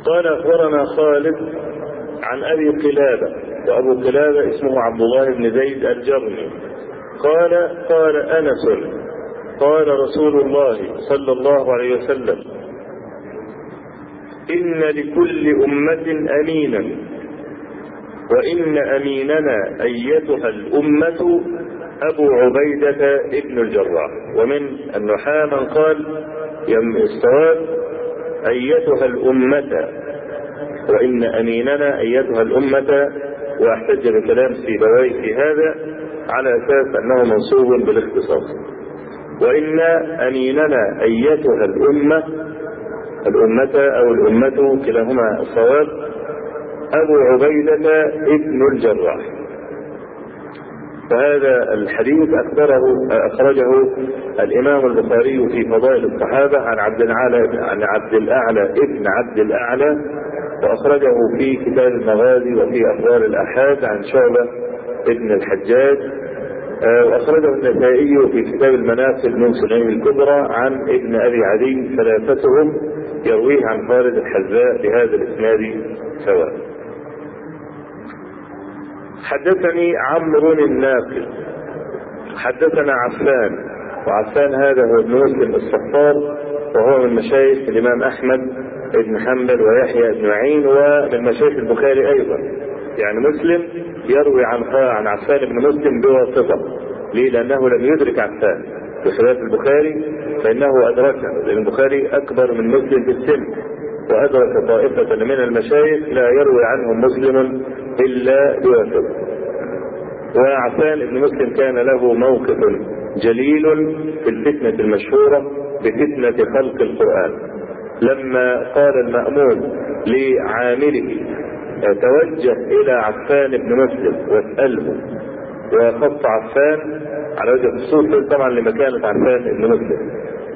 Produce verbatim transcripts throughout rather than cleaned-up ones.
قال أخبرنا خالد عن أبي قلابة، وأبو قلابة اسمه عبد الله بن زيد الجرمي، قال قال أنس قال رسول الله صلى الله عليه وسلم: إن لكل أمة أمينا، وإن أميننا أيتها الأمة أبو عبيدة ابن الجراح. ومن النحاة من قال الصواب أيتها الأمة، وإن أميننا أيتها الأمة، واحتج بكلام سيبويه في هذا على أساس أنه منصوب بالاختصاص. وإن أميننا أيتها الأمة، الأمة أو الأمة كلاهما الصواب، أبو عبيدة ابن الجراح. وهذا الحديث أخبره أخرجه الإمام البخاري في فضائل الصحابة عن عبد الأعلى عن عبد الأعلى ابن عبد الأعلى، وأخرجه في كتاب المغازي وفي أخبار الآحاد عن شعبة ابن الحجاج، وأخرجه النسائي في كتاب المناقب من سنن الكبرى عن ابن أبي عدي، ثلاثتهم يرويه عن خالد الحذاء بهذا الإسناد سواء. حدثني عمرو الناقد حدثنا عفان، وعفان هذا هو ابن مسلم الصفار، وهو من مشايخ الإمام أحمد بن حنبل ويحيى بن معين، ومن مشايخ البخاري أيضا. يعني مسلم يروي عن عن عفان بن مسلم بواسطة. ليه؟ لأنه لم يدرك عفان، بخلاف البخاري فإنه أدركه، لأن البخاري أكبر من مسلم في السن، وأدرك طائفة من المشايخ لا يروي عنهم مسلم إلا بواسطة. وعفان بن مسلم كان له موقف جليل في الفتنة المشهورة بفتنة خلق القرآن، لما قال المأمون لعامله: توجه إلى عفان بن مسلم واسأله، وخص عفان على وجه الخصوص طبعا لمكانة عفان بن مسلم،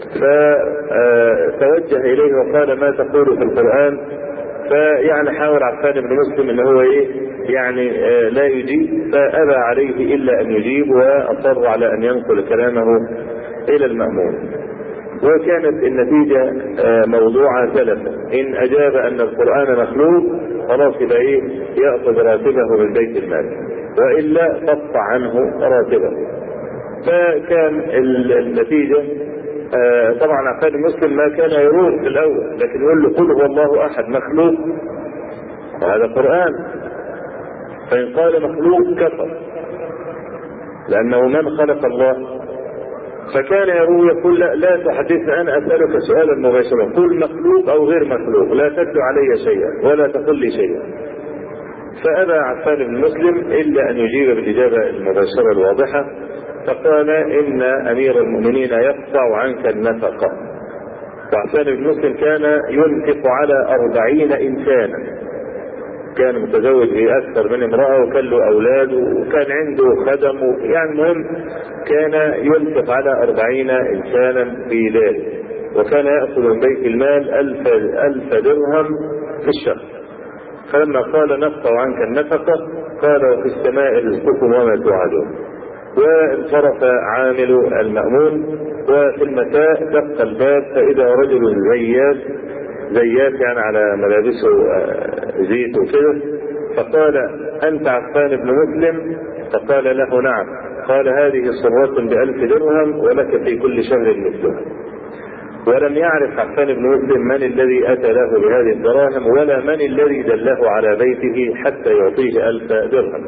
فتوجه إليه وقال: ما تقول في القرآن؟ فيعني حاول عفان بن مسلم ان هو ايه يعني آه لا يجيب، فأبى عليه إلا أن يجيب، وأصر على أن ينقل كلامه إلى المأمون. وكانت النتيجة آه موضوعة ثلاثة: إن أجاب أن القرآن مخلوق خلاص يبقى ايه يأخذ راتبه من بيت المال، وإلا قطع عنه راتبه. فكان النتيجة آه طبعا عفان المسلم ما كان يروح في الأول، لكن يقول له: قل هو الله أحد مخلوق، وهذا قرآن. فإن قال مخلوق كفر، لأنه من خلق الله. فكان يروي يقول: لا, لا تحدثني، أنا أسألك سؤالا مباشرا، قل مخلوق أو غير مخلوق، لا تتلو علي شيئا ولا تقل لي شيئا. فأبى عفان بن مسلم إلا أن يجيب بالإجابة المباشرة الواضحة، فقال: إن أمير المؤمنين يقطع عنك النفقة. وعفان بن مسلم كان ينفق على أربعين إنسانا، كان متزوج بأكثر من امرأة وكان له أولاد وكان عنده خدم، يعني مهم كان ينفق على أربعين إنسانا في ذلك، وكان يأخذ من بيت المال ألف, ألف درهم في الشهر. فلما قال: نقطع عنك النفقة، قال: وفي السماء رزقكم وما توعدون. وانصرف عامل المأمون، وفي المساء دق الباب فإذا رجل زيات زيات يعني على ملابسه زيت وكده، فقال: أنت عفان بن مسلم؟ فقال له: نعم. قال: هذه صرة بألف درهم ولك في كل شهر مثلها. ولم يعرف عفان بن مسلم من الذي أتى له بهذه الدراهم، ولا من الذي دله على بيته حتى يعطيه ألف درهم.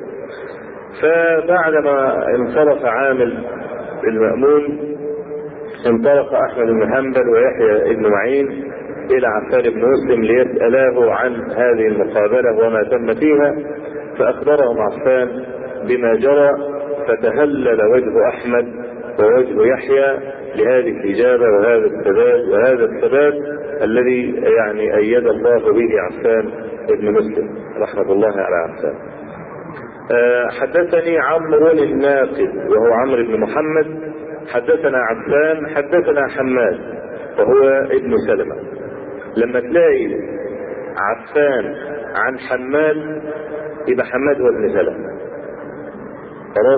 فبعدما انصرف عامل المأمون، انطلق أحمد بن حنبل ويحيى بن معين إلى عفان بن مسلم ليسألاه عن هذه المقابلة وما تم فيها، فأخبرهم عفان بما جرى، فتهلل وجه أحمد ووجه يحيى لهذه الإجابة وهذا الثبات وهذا الثبات الذي يعني أيد الله به عفان بن مسلم رحمة الله على عفان. أه حدثني عمرو الناقد وهو عمرو بن محمد حدثنا عفان حدثنا حماد وهو ابن سلمة. لما تلاقي عفان عن حماد يبقى حماد هو ابن سلمة، خلاص.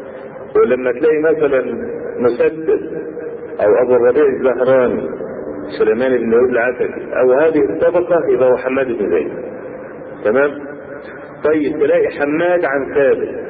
ولما تلاقي مثلا مسدد او ابو الربيع الزهراني سليمان بن داود العتكي أو هذه الطبقة يبقى هو حماد بن زيد. تمام؟ طيب تلاقي حماد عن ثابت،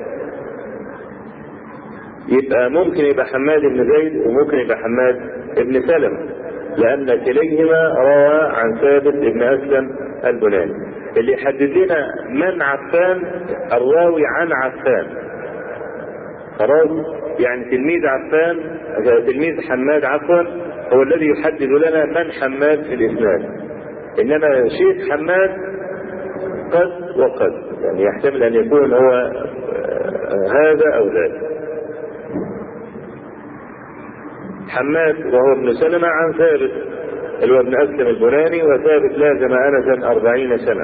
يبقى ممكن يبقى حماد بن زيد وممكن يبقى حماد بن سلمة، لأن كليهما روى عن ثابت بن أسلم البناني. اللي يحدد لنا من عفان الراوي عن عفان، خلاص؟ يعني تلميذ عفان تلميذ حماد عفوا هو الذي يحدد لنا من حماد في الإسناد، إنما شيخ حماد قد وقد، يعني يحتمل أن يكون هو هذا أو ذاك. حماد وهو ابن سلمة عن ثابت اللي هو ابن أسلم البناني، وثابت لازم أنسا أربعين سنة،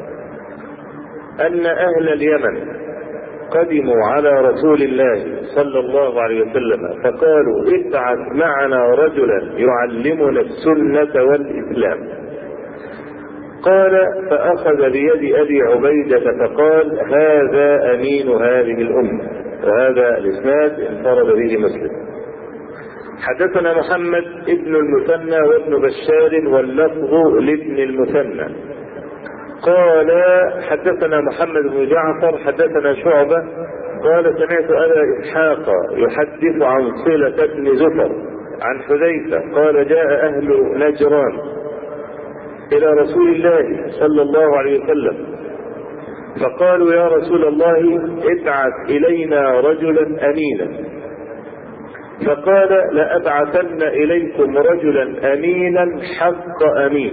أن أهل اليمن قدموا على رسول الله صلى الله عليه وسلم فقالوا ابعث معنا رجلا يعلمنا السنة والإسلام. قال فأخذ بيد أبي عبيدة فقال هذا أمين هذه الأمة. وهذا الإسناد انفرد به مسلم. حدثنا محمد ابن المثنى وابن بشار واللفظ لابن المثنى قال حدثنا محمد بن جعفر حدثنا شعبة قال سمعت أبا إسحاق يحدث عن صلة بن زفر عن حذيفة قال جاء أهل نجران إلى رسول الله صلى الله عليه وسلم فقالوا يا رسول الله ابعث إلينا رجلا أمينا، فقال لأبعثن إليكم رجلا أمينا حق أمين.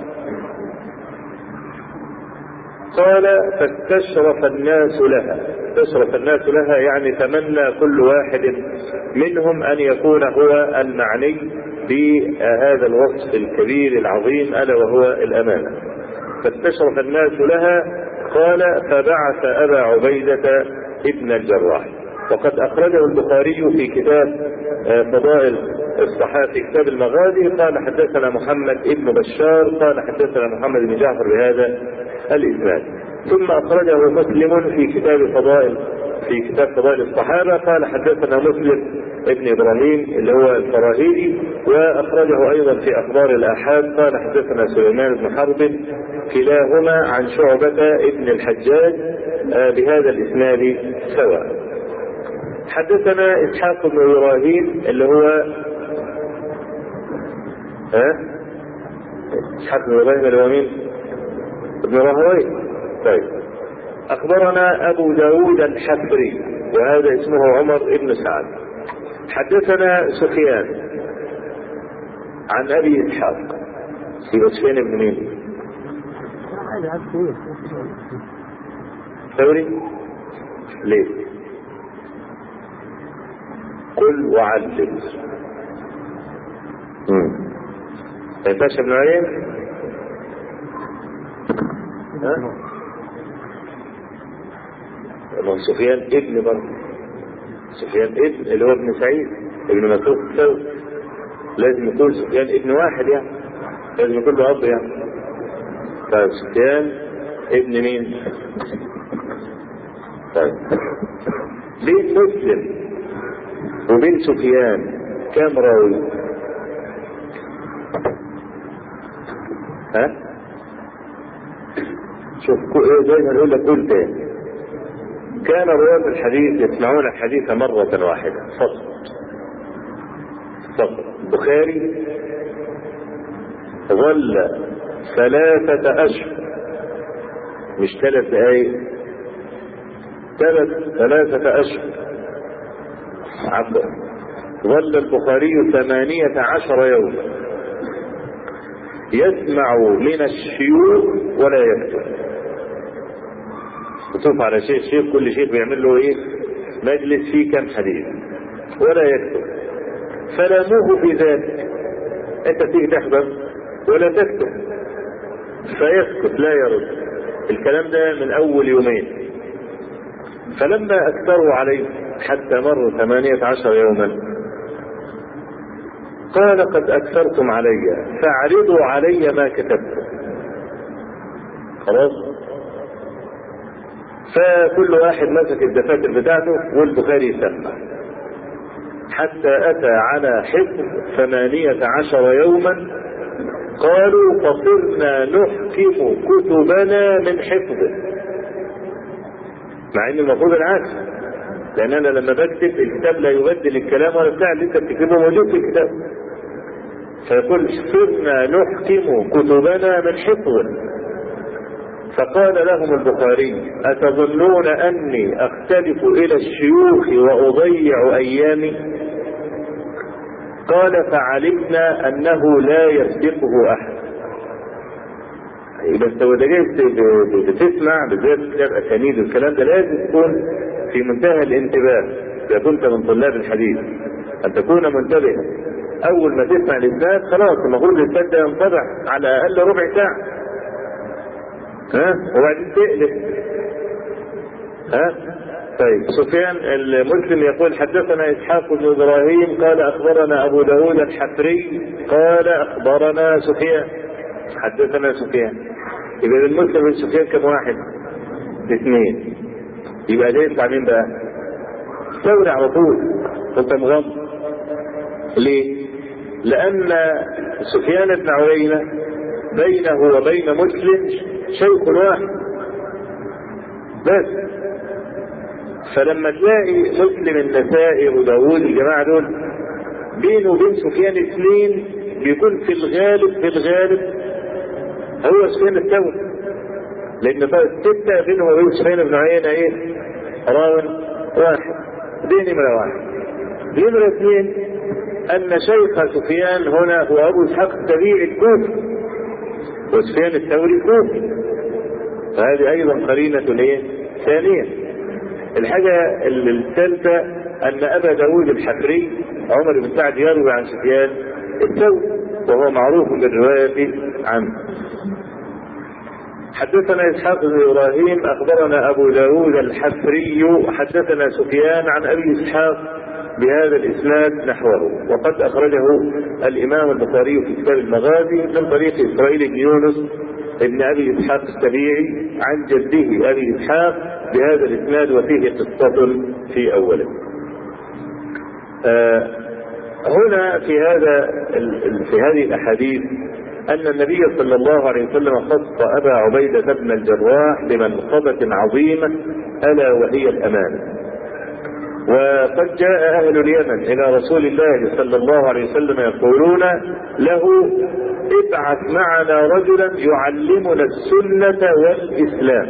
قال فاستشرف الناس لها، استشرف الناس لها يعني تمنى كل واحد منهم أن يكون هو المعني بهذا الوصف الكبير العظيم ألا وهو الأمانة. فاستشرف الناس لها. قال فبعث أبا عبيدة ابن الجراح. وقد أخرجه البخاري في كتاب فضائل الصحابة في كتاب المغازي قال حدثنا محمد ابن بشار قال حدثنا محمد بن جعفر بهذا الإسناد. ثم أخرجه مسلم في كتاب فضائل في كتاب فضائل الصحابة قال حدثنا مسلم ابن إبراهيم اللي هو الفراهيدي، وأخرجه أيضا في أخبار الآحاد قال حدثنا سليمان بن حرب كلاهما عن شعبة ابن الحجاج بهذا الإسناد سواء. حدثنا إسحاق بن إبراهيم اللي هو ها إسحاق بن إبراهيم اللي هو مين؟ ابن راهويه. طيب أخبرنا أبو داود الحفري وهذا اسمه عمر بن سعد. حدثنا سفيان عن أبي إسحاق. سفيان بن مين؟ ثوري. ليه؟ قل وعلم. ما ينفعش ابن عين؟ ها؟ سفيان ابن برضه. سفيان ابن اللي هو ابن سعيد ابن مسروق الثوري. لازم يكون سفيان ابن واحد يعني. لازم يكون له أب يعني. طيب سفيان ابن مين؟ طيب بين مسلم وبين سفيان كم راوي؟ ها؟ شوف زي ما نقول لك قول تاني. كان رواة الحديث يسمعون الحديث مرة واحدة فقط فقط. البخاري ظل ثلاثة أشهر مش ثلاث دقايق ثلاث ثلاثة أشهر عبد ظل البخاري ثمانية عشر يوما يسمع من الشيوخ ولا يكتب. تشوف على شيخ شيخ كل شيخ بيعمل له ايه مجلس فيه كم حديث ولا يكتب. فلاموه في ذلك. انت تيجي تحضر ولا تكتب فيسكت لا يرد. الكلام ده من اول يومين. فلما اكثروا عليه حتى مروا ثمانية عشر يوما قال قد اكثرتم علي فاعرضوا علي ما كتبتم. خلاص. فكل واحد مسك الدفاتر بتاعته والبخاري يسمع حتى أتى على حفظ ثمانية عشر يوما، قالوا فصرنا نحكم كتبنا من حفظه، مع ان المفروض العكس، لان انا لما بكتب الكتاب لا يبدل الكلام ولا بتاع اللي انت بتكتبه موجود في الكتاب. فيقول صرنا نحكم كتبنا من حفظه. فقال لهم البخاري أتظنون أني أختلف إلى الشيوخ وأضيع أيامي؟ قال فعلمنا أنه لا يسبقه أحد. يبقى انت وانت جاي بتسمع بالذات كتاب أسانيد والكلام ده لازم تكون في منتهى الانتباه إذا كنت من طلاب الحديث، أن تكون منتبها. أول ما تسمع الإسناد خلاص المفروض الإسناد ده ينطبع على الأقل ربع ساعة، ها وبعدين تقلب. ها طيب سفيان المسلم يقول حدثنا اسحاق بن ابراهيم قال اخبرنا ابو داود الحفري قال اخبرنا سفيان. حدثنا سفيان. يبقى المسلم بن سفيان كم واحد؟ اثنين. يبقى ده يطلع مين بقى؟ ثوري على طول. انت مغمض ليه؟ لان سفيان بن عيينة بينه وبين مسلم شيخ واحد بس. فلما تلاقي مسلم النسائي وداود الجماعة دول بينه وبين سفيان اثنين بيكون في الغالب في الغالب هو سفيان الثوري، لان الستة بينه وبين سفيان بن عيينة ايه؟ راوي واحد. دي نمرة واحد. نمرة اثنين ان شيخ سفيان هنا هو ابو اسحاق السبيعي الكوفي وسفيان الثوري الكوفي، فهذه ايضا قرينة ايه؟ ثانية. الحاجة الثالثة ان ابا داود الحفري عمر بن سعد يروي عن سفيان الثوري وهو معروف بالرواية عنه. حدثنا اسحاق بن ابراهيم اخبرنا ابو داود الحفري حدثنا سفيان عن ابي اسحاق بهذا الاسناد نحوه، وقد اخرجه الامام البخاري في كتاب المغازي من طريق اسرائيل بن يونس ابن ابي اسحاق السبيعي عن جده ابي اسحاق بهذا الاسناد وفيه قصة في اوله. آه هنا في هذا في هذه الاحاديث ان النبي صلى الله عليه وسلم خص ابا عبيدة بن الجراح بمنقبة عظيمة الا وهي الامانة. وقد جاء اهل اليمن الى رسول الله صلى الله عليه وسلم يقولون له ابعث معنا رجلا يعلمنا السنة والاسلام.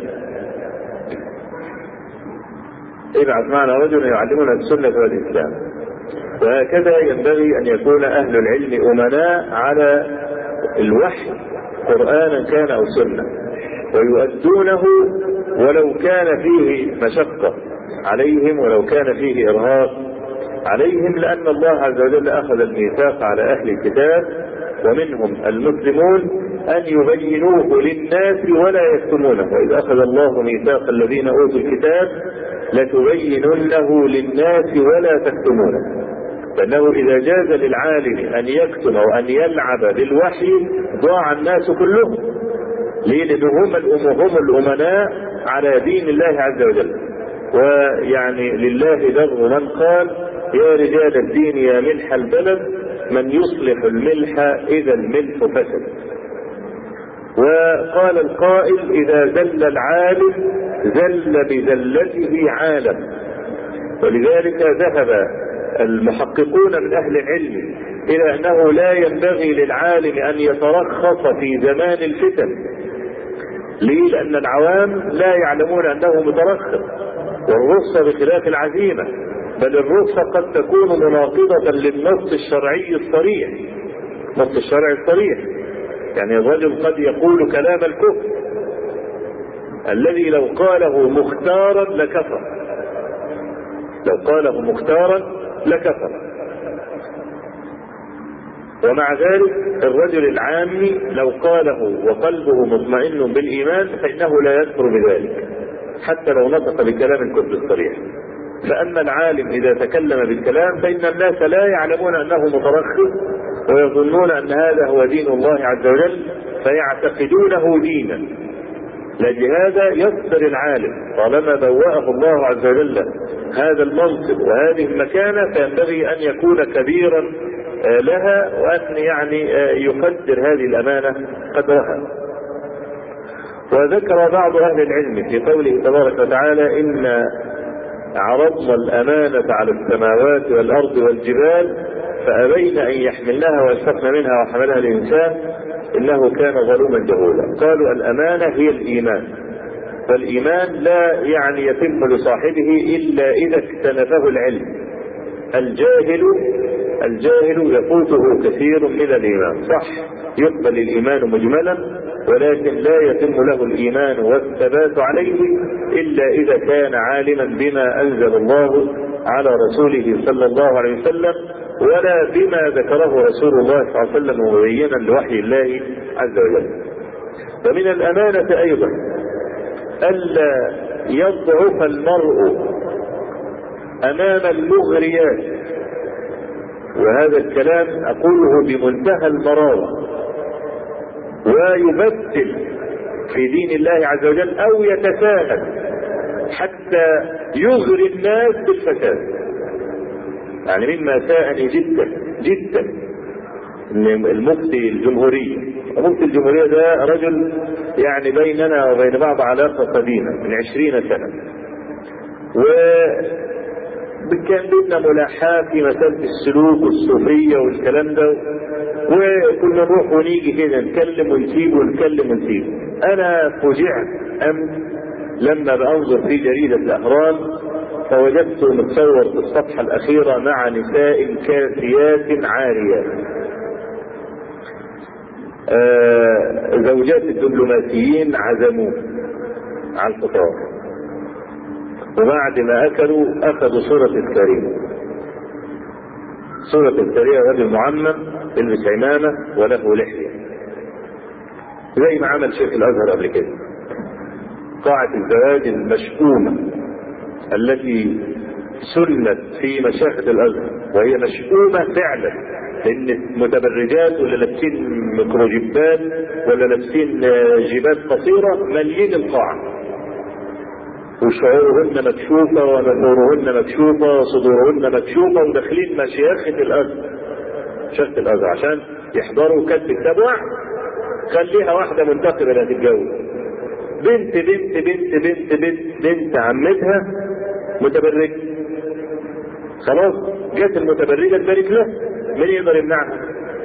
ابعث معنا رجلا يعلمنا السنة والاسلام. وهكذا ينبغي ان يكون اهل العلم امناء على الوحي قرآنا كان او سنة، ويؤدونه ولو كان فيه مشقة عليهم ولو كان فيه ارهاق عليهم، لان الله عز وجل اخذ الميثاق على اهل الكتاب ومنهم المسلمون ان يبينوه للناس ولا يكتمونه. واذ اخذ الله ميثاق الذين اوتوا الكتاب لتبيننه للناس ولا تكتمونه، لانه اذا جاز للعالم ان يكتم او ان يلعب بالوحي ضاع الناس كلهم. ليه؟ لانهم هم الامناء على دين الله عز وجل. ويعني لله در من قال يا رجال الدين يا ملح البلد من يصلح الملح اذا الملح فسد. وقال القائل اذا زل العالم زل بزلته عالم. ولذلك ذهب المحققون من اهل العلم الى انه لا ينبغي للعالم ان يترخص في زمان الفتن. ليه؟ لان العوام لا يعلمون انه مترخص، والرخصة بخلاف العزيمة، بل الرخصة قد تكون مناقضة للنص الشرعي الصريح. النص الشرعي الصريح يعني الرجل قد يقول كلام الكفر الذي لو قاله مختارا لكفر، لو قاله مختارا لكفر. ومع ذلك الرجل العامي لو قاله وقلبه مطمئن بالإيمان فإنه لا يكفر بذلك حتى لو نطق بكلام الكفر الصريح. فأما العالم إذا تكلم بالكلام فإن الناس لا يعلمون أنه مترخص ويظنون أن هذا هو دين الله عز وجل فيعتقدونه دينا. لهذا يصبر العالم طالما بوأه الله عز وجل هذا المنصب وهذه المكانة فينبغي أن يكون كبيرا لها، وأن يعني يقدر هذه الأمانة قدرها. وذكر بعض أهل العلم في قوله تبارك وتعالى: إن عرضنا الأمانة على السماوات والأرض والجبال فأبين أن يحملنها وأشفقن منها وحملها الإنسان إنه كان ظلوما جهولا. قالوا الأمانة هي الإيمان، والإيمان لا يعني يتم لصاحبه إلا إذا اكتنفه العلم. الجاهل الجاهل يفوته كثير من الإيمان. صح، يقبل الإيمان مجملا، ولكن لا يتم له الإيمان والثبات عليه إلا إذا كان عالما بما أنزل الله على رسوله صلى الله عليه وسلم، ولا بما ذكره رسول الله صلى الله عليه وسلم مبينا لوحي الله عز وجل. ومن الأمانة أيضا ألا يضعف المرء أمام المغريات، وهذا الكلام أقوله بمنتهى المراوة، ويبتل في دين الله عز وجل أو يتساهل حتى يغري الناس بالفساد. يعني مما ساءني جدا جدا ان المفتي الجمهورية المفتي الجمهورية ده رجل يعني بيننا وبين بعض علاقة قديمة من عشرين سنة، وكان بيننا ملاحاة في مسألة السلوك والصوفية والكلام ده، وكنا نروح ونيجي كده نتكلم ونسيب ونتكلم ونسيب. أنا فوجعت أمس لما بأنظر في جريدة الأهرام فوجدته متصور في الصفحة الأخيرة مع نساء كاسيات عاريات، آه زوجات الدبلوماسيين عزموه على الفطار، وبعد ما أكلوا أخذوا صورة الكريم صورة الكريم رجل معمم يلبس عمامة وله لحية زي ما عمل شيخ الأزهر قبل كده. قاعة الزواج المشؤومة التي سنت في مشاهد الأزهر، وهي مشؤومة فعلا، لأن المتبرجات ولا لابسين ميكروجيبات ولا لابسين جيبات قصيرة مليين القاعة، وشعورهن مكشوفة ونفورهن مكشوفة وصدورهن مكشوفة، وداخلين مشيخة الأزهر شيخة الأزهر عشان يحضروا كتب كتاب واحد. خليها واحدة منتقبة لا تتجوز، بنت بنت بنت بنت بنت بنت عمتها متبرجة، خلاص جت المتبرجة تبارك له، من يقدر يمنعها؟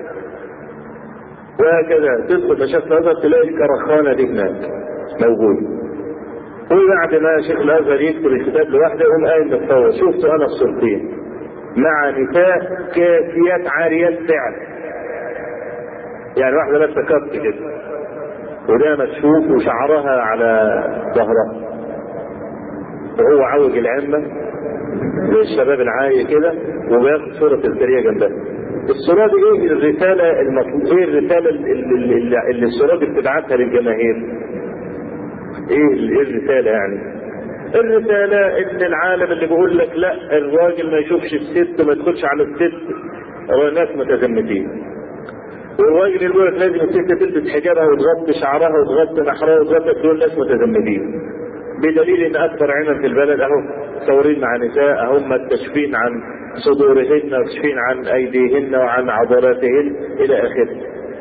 وهكذا تدخل مشايخ الأزهر تلاقي الكرخانة دي هناك موجود، وبعد ما شيخ الأزهر يكتب الكتاب لوحده يقوم قايم متصور. شفت أنا الصورتين مع نساء كاسيات عاريات فعلا، يعني واحدة لابسة كت كده وده مكشوف وشعرها على ظهرها، وهو عوج العمة للشباب العاية كده وبياخد صورة الكرية جنبها. الصورة دي ايه الرسالة المطلوب؟ ايه الرسالة اللي, اللي, اللي الصورة دي بتبعتها للجماهير؟ ايه الرسالة يعني؟ الرسالة ان العالم اللي بيقول لك لا الراجل ما يشوفش الست وما يدخلش على الست هو ناس متزمتين، والراجل اللي بيقول لك لازم الست تلبس حجابها وتغطي شعرها وتغطي نحرها وتغطي، دول ناس متزمتين، بدليل ان اكثر عمل في البلد اهو صورين مع نساء هم مكشفين عن صدورهن وكشفين عن ايديهن وعن عضلاتهن الى اخره.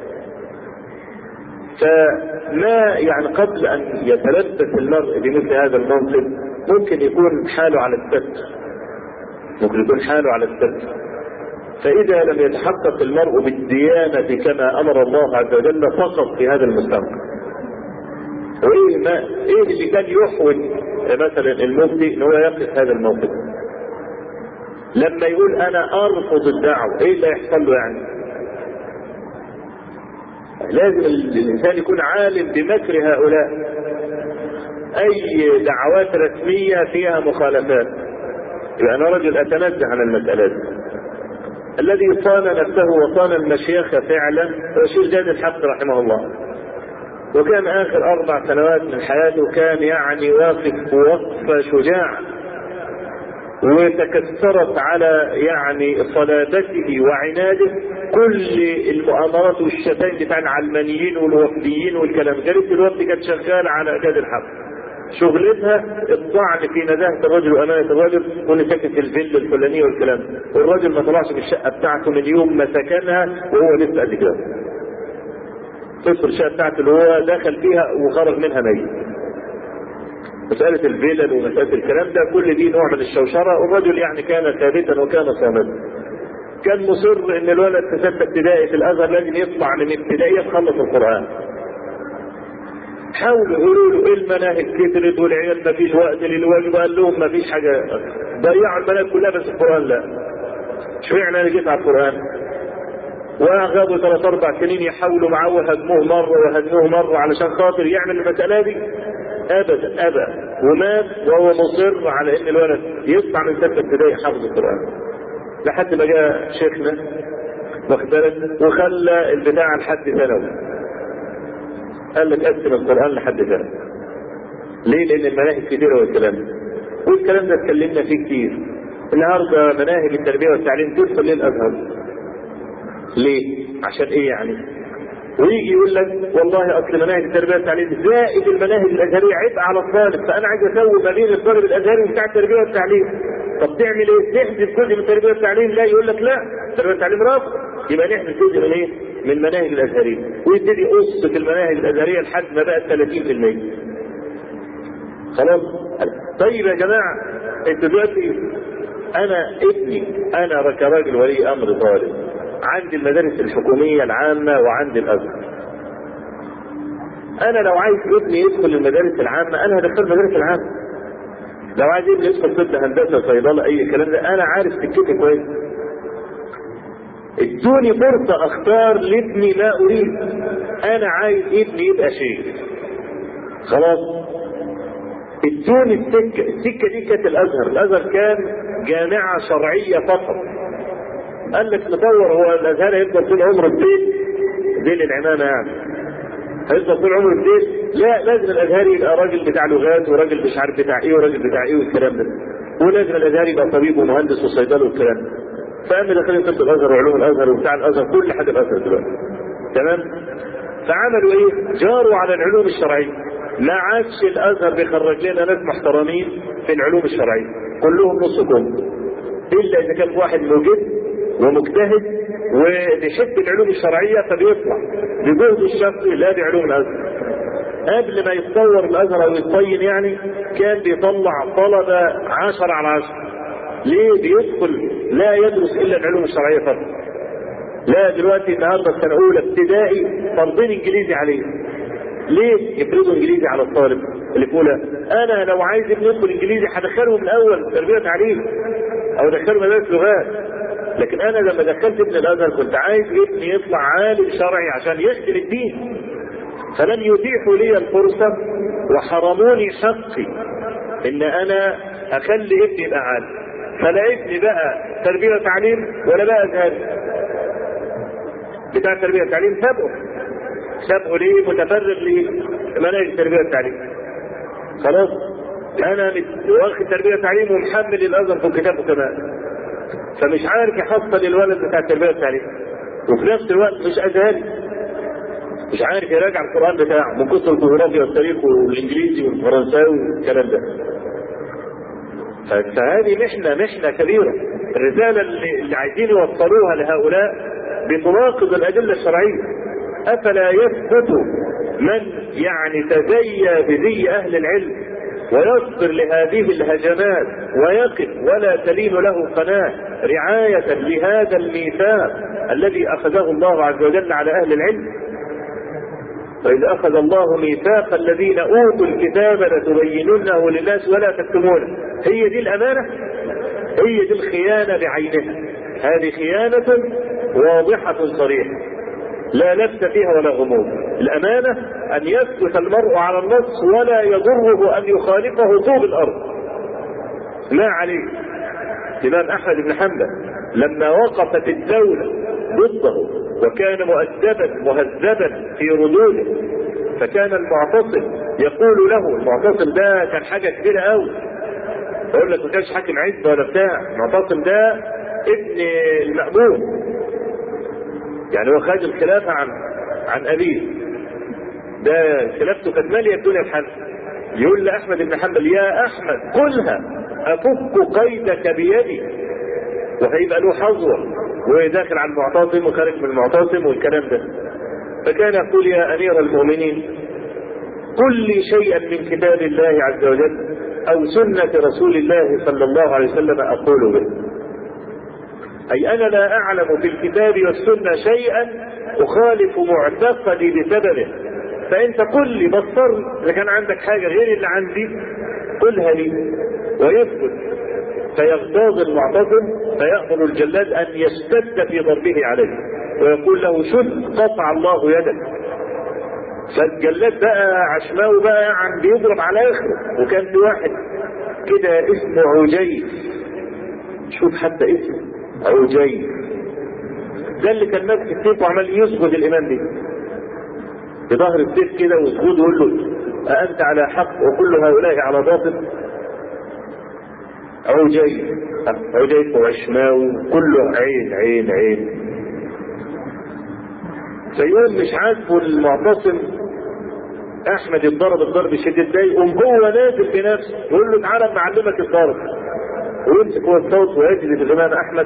فما يعني قبل ان يتلبس المرء بمثل هذا المنصب ممكن يكون حاله على الستر، ممكن يكون حاله على الستر. فاذا لم يتحقق المرء بالديانة كما امر الله عز وجل فقط في هذا المستنقع، وايه ما ايه اللي كان يحوج مثلا المفتي ان هو يقف هذا الموقف لما يقول انا ارفض الدعوة؟ ايه اللي يحصل له يعني؟ لازم الانسان يكون عالم بمكر هؤلاء. اي دعوات رسمية فيها مخالفات يبقى انا رجل اتنزه عن المسألة دي. الذي صان نفسه وصان المشيخ فعلا هو الشيخ جاد الحق رحمه الله، وكان اخر اربع سنوات من حياته كان يعني واقف وقفة شجاعة، وتكسرت على يعني صلابته وعناده كل المؤامرات والشتائم بتاع العلمانيين والوفديين والكلام. جريدة الوفد كانت شغالة على جاد الحق شغلتها الطعن في نزاهة الرجل وأمانة الرجل، وإنه ساكن في الفيلا الفلانية والكلام ده، والراجل ما طلعش من الشقة بتاعته من يوم ما سكنها وهو لسه قد كده. تدخل الشقة بتاعته اللي هو دخل فيها وخرج منها ميت. مسألة الفيلل ومسألة الكلام ده كل دي نوع من الشوشرة، والرجل يعني كان ثابتا وكان صامتا. كان مصر ان الولد في ستة ابتدائي في الازهر لازم يطلع من ابتدائية يخلص القرآن. حاولوا يقولوا له المناهج كترت والعيال ما فيش وقت للواجب، قال لهم ما فيش حاجة، ضيعوا المناهج كلها بس القرآن لا. اشمعنى انا جيت على القرآن؟ وغابوا ثلاث اربع سنين يحاولوا معاه وهدموه مرة وهدموه مرة علشان خاطر يعمل المسألة دي. ابدا ابدا، ومات وهو مصر على ان الولد يطلع من ستة ابتدائي حافظ القرآن. لحد ما جاء شيخنا واخد بالك وخلى البتاع لحد ثانوي. قال لك قسم القرآن لحد ثانوي. ليه؟ لان المناهج كتيرة والكلام ده. والكلام ده اتكلمنا فيه كتير. النهارده مناهج التربية والتعليم تدخل للازهر. ليه؟ عشان ايه يعني؟ ويجي يقول لك والله اصل مناهج التربيه والتعليم زائد المناهج الازهريه عبء على الطالب، فانا عايز اسوي ما بين الطالب الازهري وبتاع التربيه والتعليم. طب تعمل ايه؟ تحذف جزء من التربيه والتعليم؟ لا، يقول لك لا، التربيه والتعليم رافض، يبقى نحذف جزء من ايه؟ من المناهج الازهريه، ويبتدي يقص في المناهج الازهريه لحد ما بقت ثلاثين بالمئة. خلاص؟ طيب يا جماعه انتوا دلوقتي انا ابني انا كراجل ولي امر طالب عندي المدارس الحكومية العامة وعندي الأزهر. أنا لو عايز ابني يدخل المدارس العامة أنا هدخل المدارس العامة. لو عايز ابني يدخل طب هندسة صيدلة أي كلام ده أنا عارف سكتي كويس. ادوني فرصة أختار لابني ما أريد. أنا عايز ابني يبقى شيخ. خلاص؟ ادوني السكة، السكة دي كانت الأزهر، الأزهر كان جامعة شرعية فقط. قال لك تصور هو الازهر هيفضل طول عمره بدين دين العمامه يعني هيفضل طول عمره بدين؟ لا، لازم الازهر يبقى راجل بتاع لغات وراجل مش عارف بتاع ايه وراجل بتاع ايه والكلام ده، ولازم الازهر يبقى طبيب ومهندس وصيدله والكلام ده. فقام دخلوا طب الازهر وعلوم الازهر وبتاع الازهر كل حاجه الازهر دلوقتي. تمام؟ فعملوا ايه؟ جاروا على العلوم الشرعيه. ما عادش الازهر بيخرج لنا ناس محترمين في العلوم الشرعيه، كلهم نص كم، الا اذا كان واحد موجود ومجتهد وبيحب العلوم الشرعية فبيطلع بجهده الشخصي لا بعلوم الازهر. قبل ما يتطور الازهر او يتطين يعني كان بيطلع طلبة عشر على عشر. ليه؟ بيدخل لا يدرس الا العلوم الشرعية فقط. لا، دلوقتي النهارده السنة اولى ابتدائي فرضين انجليزي عليه. ليه يفرضوا انجليزي على الطالب اللي في اولى؟ انا لو عايز ابني يدخل انجليزي هدخله من الاول تربية تعليم او ادخله مدارس لغات. لكن انا لما دخلت ابن الازهر كنت عايز ابني يطلع عالم شرعي عشان يخدم الدين، فلم يتيحوا لي الفرصه وحرموني حقي ان انا اخلي ابني يبقى عالم. فلا ابني بقى تربيه وتعليم ولا بقى ازهر. بتاع التربيه والتعليم سابقه سابقه ليه؟ متفرغ لمناهج التربيه والتعليم. خلاص؟ انا واخد تربيه وتعليم ومحمل الازهر في كتابه كمان، فمش عارف يحصل الولد بتاع التربيه والتعليم، وفي نفس الوقت مش ازهري، مش عارف يراجع القران بتاعه من كتر الجغرافيا والتاريخ والانجليزي والفرنساوي والكلام ده. فهذه محنه محنه كبيره. الرساله اللي, اللي عايزين يوصلوها لهؤلاء بتناقض الادله الشرعيه. افلا يثبت من يعني تزيى بزي اهل العلم ويصبر لهذه الهجمات ويقف ولا تلين له قناة رعاية لهذا الميثاق الذي أخذه الله عز وجل على أهل العلم؟ وإذ أخذ الله ميثاق الذين أوتوا الكتاب لتبيننه للناس ولا تكتمونه. هي دي الأمانة؟ هي دي الخيانة بعينها. هذه خيانة واضحة صريحة لا لبس فيها ولا غموض. الأمانة أن يثبت المرء على النص ولا يضره أن يخالفه طوب الأرض. ما عليه. الإمام أحمد بن حنبل لما وقفت الدولة ضده وكان مؤدبا مهذبا في ردوده، فكان المعتصم يقول له، المعتصم ده كان حاجة كبيرة قوي، يقول لك ما كانش حاكم عزة ولا بتاع، المعتصم ده ابن المأمون، يعني هو خد الخلافة عن عن أبيه. ده خلافته كانت مالية الدنيا بحالها. يقول لأحمد بن حنبل يا أحمد قلها أفك قيدك بيدي، وهيبقى له حظوة وداخل على المعتصم وخارج من المعتصم والكلام ده. فكان يقول يا أمير المؤمنين قل لي شيئا من كتاب الله عز وجل أو سنة رسول الله صلى الله عليه وسلم أقول به، أي أنا لا أعلم في الكتاب والسنة شيئا أخالف معتقدي بسببه، فأنت قل لي بصر إذا كان عندك حاجة غير اللي عندي قلها لي. ويثبت فيغتاظ المعتصم فيأمر الجلاد أن يشتد في ضربه عليه ويقول له شد قطع الله يدك. فالجلاد بقى عشماوي بقى عم بيضرب على آخره. وكان في واحد كده اسمه عجيف، شوف حتى اسمه عجيف، ده اللي كان ماسك السيف وعمال يسجد الإمام دي بظهر السيف كده ويسجد ويقول له أأنت على حق وكل هؤلاء على باطل. عجيف عجيف وعشماوي كله عين عين عين. فيقول مش عاجبه المعتصم احمد الضرب الضرب الشديد ده، يقوم هو نازل بنفسه يقول له تعالى معلمك الضرب، ويمسك هو الصوت ويجلد الامام احمد.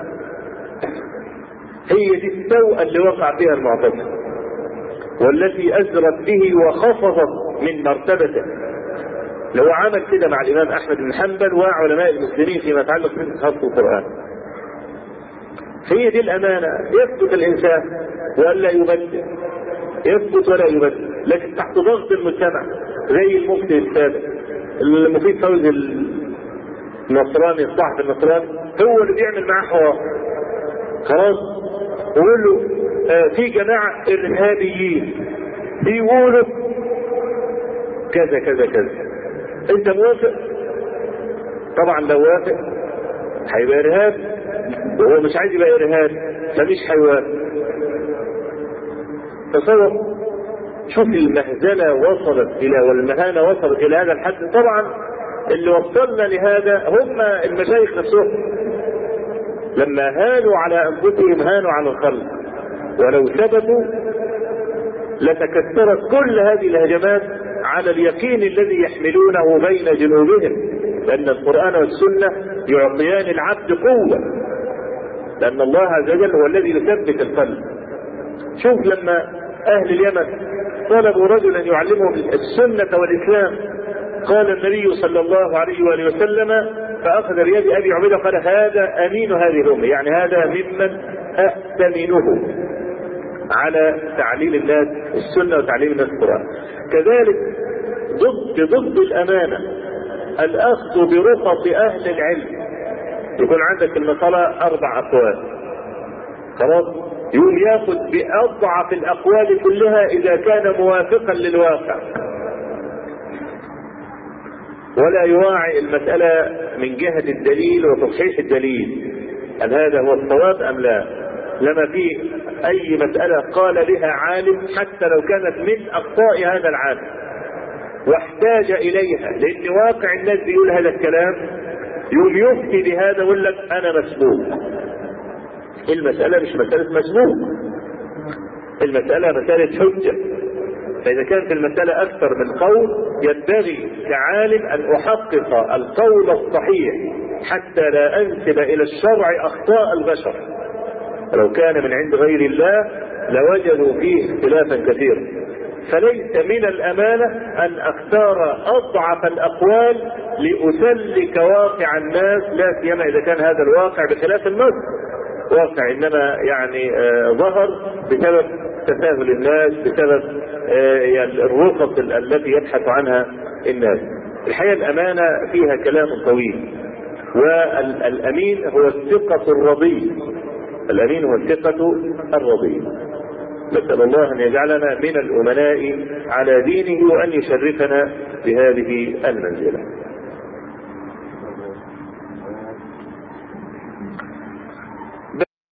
هي دي السوءة اللي وقع فيها المعتصم والتي أزرت به وخفضت من مرتبته. لو عمل كده مع الإمام أحمد بن حنبل وعلماء المسلمين فيما يتعلق بحفظ القرآن. هي دي الأمانة، يثبت الإنسان ولا يبدل، يثبت ولا يبدل، لكن تحت ضغط المجتمع زي المفتي السابق المفيد فوزي النصراني الصحفي النصراني هو اللي بيعمل معاه حوار خلاص، ويقول له آه في جماعة إرهابيين بيقولوا كذا كذا كذا، أنت موافق؟ طبعا لو وافق هيبقى إرهاب، وهو مش عايز يبقى إرهاب فمش هيوافق. تصور، شوف المهزلة وصلت إلى والمهانة وصلت إلى هذا الحد. طبعا اللي وصلنا لهذا هم المشايخ نفسهم، لما هانوا على أنفسهم هانوا على الخلق، ولو ثبتوا لتكثرت كل هذه الهجمات على اليقين الذي يحملونه بين جنوبهم، لأن القرآن والسنة يعطيان العبد قوة، لأن الله عز وجل هو الذي يثبت القلب. شوف لما أهل اليمن طلبوا رجلا يعلمهم السنة والإسلام، قال النبي صلى الله عليه وآله وسلم فأخذ بيد أبي عبيدة قال هذا أمين هذه الأمة، يعني هذا ممن أأتمنه على تعليم الناس السنة وتعليم الناس القرآن. كذلك ضد ضد الأمانة الأخذ برخص أهل العلم. يكون عندك المسألة أربع أقوال خلاص، يقوم ياخذ بأضعف الأقوال كلها إذا كان موافقا للواقع، ولا يراعي المسألة من جهة الدليل وتصحيح الدليل، هل هذا هو الصواب أم لا. لما في أي مسألة قال بها عالم حتى لو كانت من أخطاء هذا العالم واحتاج إليها لأن واقع الناس بيقول هذا الكلام، يوم يفتي بهذا ويقول لك أنا مسبوق. المسألة مش مسألة مسبوق، المسألة مسألة حجة. فإذا كانت المسألة أكثر من قول ينبغي كعالم أن أحقق القول الصحيح حتى لا أنسب إلى الشرع أخطاء البشر. لو كان من عند غير الله لوجدوا فيه اختلافا كثيرا. فليس من الأمانة أن أختار أضعف الأقوال لأسلك واقع الناس، لا سيما إذا كان هذا الواقع بخلاف النص، واقع إنما يعني آه ظهر بسبب تساهل الناس، بسبب آه يعني الرخص التي يبحث عنها الناس. الحقيقة الأمانة فيها كلام طويل، والأمين هو الثقة الرضي، الأمين هو الثقة الرضي. نسأل الله أن يجعلنا من الأمناء على دينه وأن يشرفنا بهذه المنزلة.